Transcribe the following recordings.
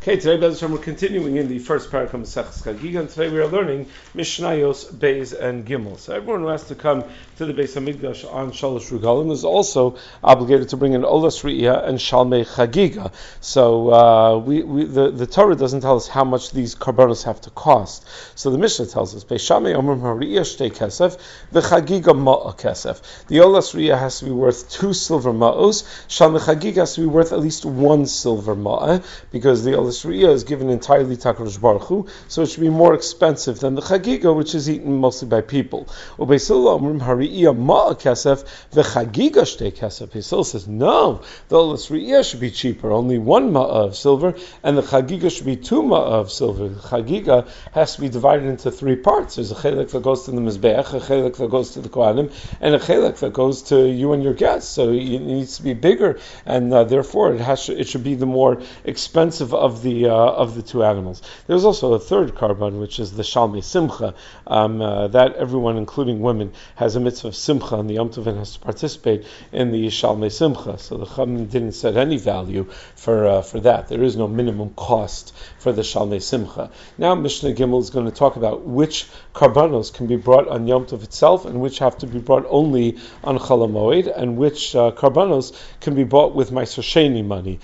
Okay, today we're continuing in the first parak of Maseches Chagiga, and today we are learning Mishnayos, Beis, and Gimel. So everyone who has to come to the Beis Hamikdash on Shalosh Regalim is also obligated to bring an Olas Re'iyah and Shalmei Chagiga. So the Torah doesn't tell us how much these karbanos have to cost. So the Mishnah tells us, Beis Shammai Omrim HaRe'iyah Shtei Kesef, V'Chagiga Ma'a Kesef. The Olas Re'iyah has to be worth 2 silver ma'os. Shalmei Chagiga has to be worth at least 1 silver ma'a, because the Olas Re'iyah is given entirely to HaKadosh Baruch Hu, so it should be more expensive than the Chagiga, which is eaten mostly by people. Beis Hillel Omrim HaRe'iyah Ma'a Kesef, V'Chagiga Shtei Kesef. Beis Hillel says, no, the Olas Re'iyah should be cheaper, only 1 ma'a of silver, and the Chagiga should be 2 ma'a of silver. The Chagiga has to be divided into 3 parts. There's a chelek that goes to the Mizbeach, a chelek that goes to the Kohanim, and a chelek that goes to you and your guests. So it needs to be bigger, and therefore it should be the more expensive of the 2 animals. There's also a third karban, which is the Shalmei Simcha, that everyone, including women, has a mitzvah of Simcha, and the Yom Tov has to participate in the Shalmei Simcha. So the Chachamim didn't set any value for that. There is no minimum cost for the Shalmei Simcha. Now Mishnah Gimel is going to talk about which karbanos can be brought on Yom Tov itself, and which have to be brought only on Chol HaMoed, and which karbanos can be bought with Meiser Sheni money.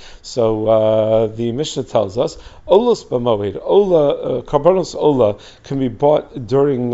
So the Mishnah tells us, Olos b'moed, karbanos ola can be brought during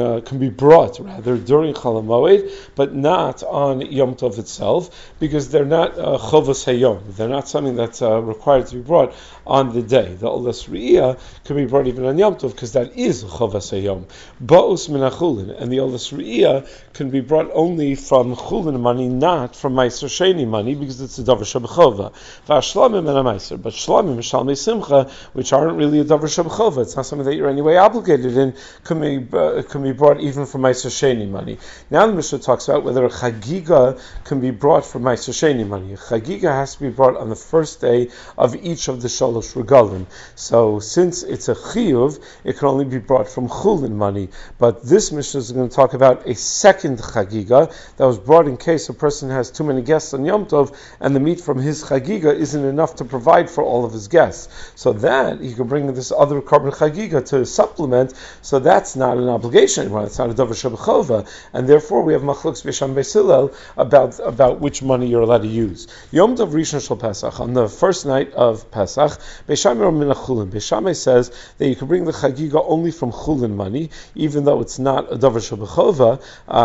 during Chol HaMoed, but not on Yom Tov itself, because they're not chovas hayom. They're not something that's required to be brought on the day. The Olas Re'iyah can be brought even on Yom Tov, because that is chovas hayom. Ba'us min hachulin, and the Olas Re'iyah can be brought only from chulin money, not from Meiser Sheni money, because it's a davar shebechova. V'ashlamim and a Meiser, but shlamim shalmei simcha, which aren't really a davar shebechova, it's not something that you're anyway obligated in, can be brought even from Meiser Sheni money. Now the Mishnah talks about whether a chagiga can be brought from Meiser Sheni money. A chagiga has to be brought on the first day of each of the shalosh regalim. So since it's a chiyuv, it can only be brought from chulin money. But this Mishnah is going to talk about a second chagiga that was brought in case a person has too many guests on Yom Tov, and the meat from his chagiga isn't enough to provide for all of his guests. So that he can bring this other carbon chagiga to supplement. So that's not an obligation anymore. It's not a davar shebechova, and therefore we have machlokes b'sham Beis Hillel about which money you're allowed to use. Yom Tov Rishon Shel Pesach, on the first night of Pesach, Beis Shammai min chulin. Beis Shammai says that you can bring the chagiga only from chulin money, even though it's not a davar shebechova.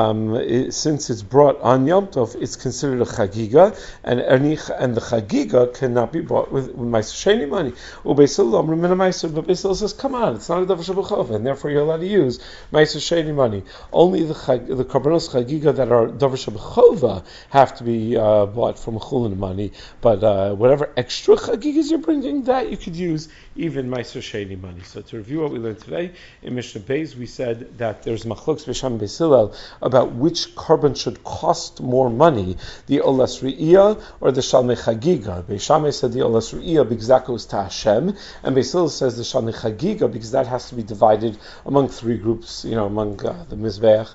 Since it's brought on Yom Tov, it's considered a chagiga, and the chagiga cannot be bought with Meiser Sheni money. Beis Hillel min Meiser, but Beis Hillel says, come on, it's not a davar shebechova, and therefore you're allowed to use Meiser Sheni money. Only the karbanos chagiga that are davar shebechova have to be bought from chulin money, but whatever extra chagigas you're bringing, that you could use even Meiser Sheni money. So to review what we learned today, in Mishnah Beis we said that there's machlokes b'sham Beis Hillel about which carbon should cost more money, the Olas Re'iyah or the Shalmei Chagiga. Beis Shammai said the Olas Re'iyah because that goes to Hashem, and Beis Hillel says the Shalmei Chagiga because that has to be divided among 3 groups, among the Mizbeach,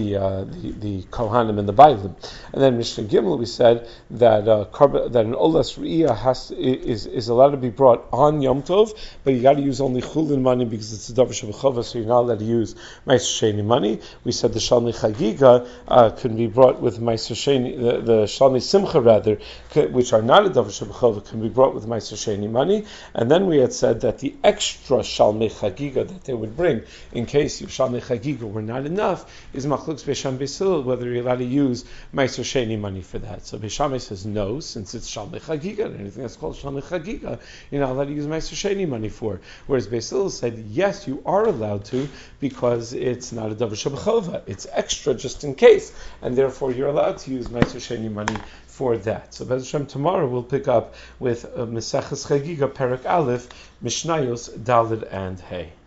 the Kohanim, and the Bailim. And then Mishnah Gimel we said that an Olas Re'iyah is allowed to be brought on Yom Tov, but you got to use only chulin money because it's a davar shebechova, so you're not allowed to use Meiser Sheni money. We said the Shalmei Chagiga can be brought with Meiser Sheni, the Shalmei Simcha rather, which are not a davar shebechova, can be brought with Meiser Sheni money. And then we had said that the extra Shalmei Chagiga that they would bring, in case your Shalmei Chagiga were not enough, is machlokes b'sham Beis Hillel whether you're allowed to use Meiser Sheni money for that. So Beis Shammai says no, since it's Shalmei Chagiga, and anything that's called Shalmei Chagiga, you're not allowed to use Meiser Sheni money for. Whereas Beis Hillel said yes, you are allowed to, because it's not a davar shebechova, it's extra just in case, and therefore you're allowed to use Meiser Sheni money for that. So Bez Hashem, tomorrow we'll pick up with Maseches Chagiga Perek Aleph, Mishnayos Daled and Hey.